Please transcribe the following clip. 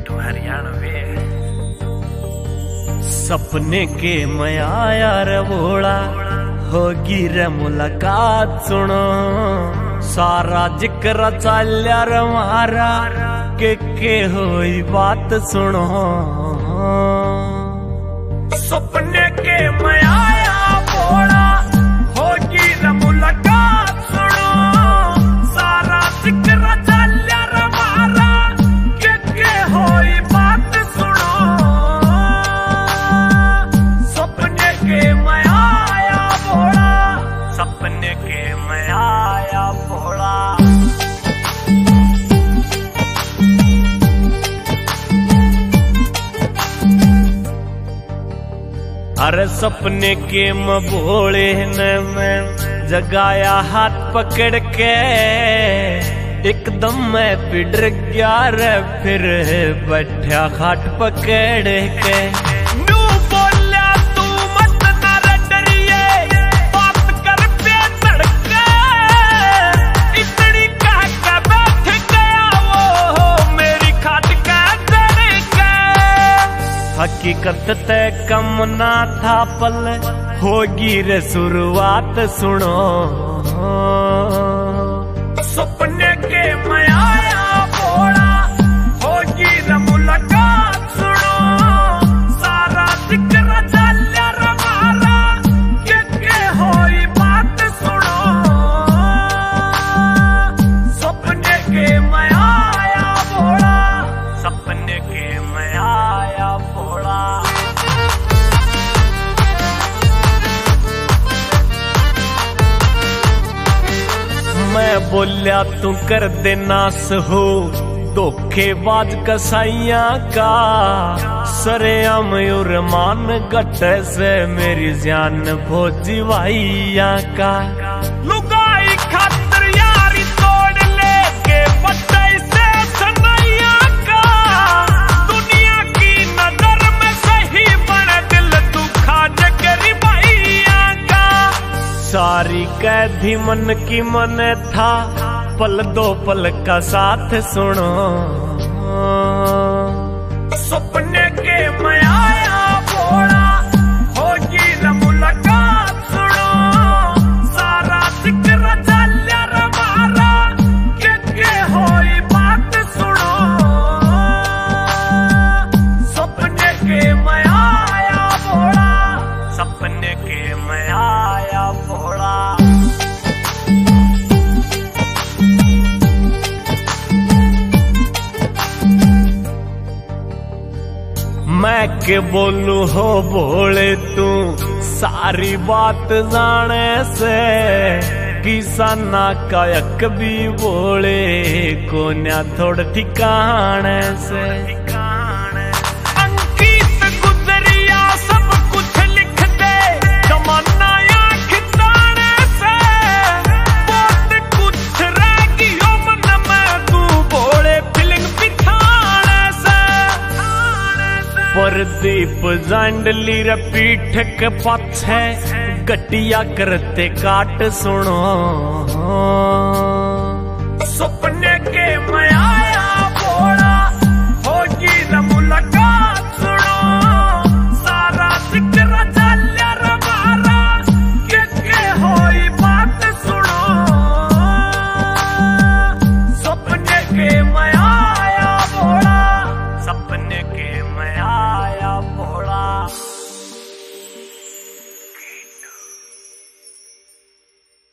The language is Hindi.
मिठू हरियाणवी। सपने के मया यार बोला होगी रे मुलाकात सुनो, सारा जिक्र चाल्या रे मारा के होई बात सुनो। सपने के मया बोला होगी रे मुलाकात सुनो, सारा जिक्र चाल्या रे मारा के होई बात सुनो। सपने के मया बोला, सपने के मया बोला। अरे सपने के मबोले ने मैं जगाया हाथ पकड़ के, एकदम मैं पिडर गया रे फिर बैठा खाट पकड़ के। नू बोला तू मत ना डरिए, बात कर पे धड़के, इतनी कह के बैठ गया वो मेरी खाट का धड़के। हकीकत तय कम ना था पल होगी रे शुरुआत सुनो। सपने के मया बोला होगी रे मुलाकात सुनो, सारा जिक्र चाल्या रे मारा के होई बात सुनो। सपने के मया बोला, सपने के मया बोला। मैं बोलिया तू कर दे नास हो धोखेबाज कसाइया का, सरेआम मयूर मान गट से मेरी जान भोजी भाइया का। लुगाई खातर यारी तोड़ लेके पटाई से सनैया का, दुनिया की नजर में सही बन दिल दुखा जगरी भैया का। सारी कैदी मन की मन था पल दो पल का साथ सुनो। सपने के मया बोला होगी रे मुलाकात सुनो, सारा जिक्र चाल्या रे मारा के होई बात सुनो। सपने के मया बोला, सपने के मया बोला। मैं के बोलू हो बोले तू सारी बात जाने से, किसाना कायक भी बोले कोन्या थोड़ ठिकाने से। अंकित गुजरिया सब कुछ लिख दे जमाना आँख ताने से, बहुत कुछ रह गयो मन में तू बोले फीलिंग बिठाने से। प्रदीप जांडली रे पीठ के पाछे गटिया करते काट सुनो। सपने